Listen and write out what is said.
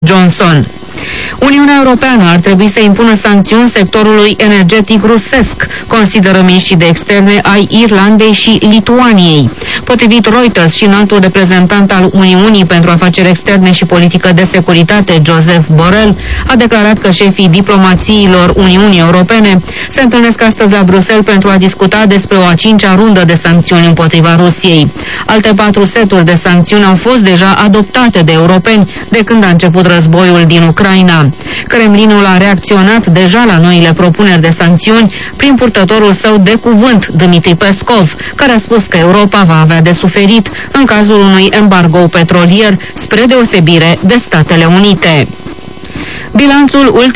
Johnson. Uniunea Europeană ar trebui să impună sancțiuni sectorului energetic rusesc, consideră miniștrii de externe ai Irlandei și Lituaniei. Potrivit Reuters, și înaltul reprezentant al Uniunii pentru afaceri externe și politică de securitate, Joseph Borrell, a declarat că șefii diplomațiilor Uniunii Europene se întâlnesc astăzi la Bruxelles pentru a discuta despre o a 5-a rundă de sancțiuni împotriva Rusiei. Alte 4 seturi de sancțiuni au fost deja adoptate de europeni de când a început războiul din Ucraina. Kremlinul a reacționat deja la noile propuneri de sancțiuni prin purtătorul său de cuvânt, Dmitry Peskov, care a spus că Europa va avea de suferit în cazul unui embargo petrolier, spre deosebire de Statele Unite. Bilanțul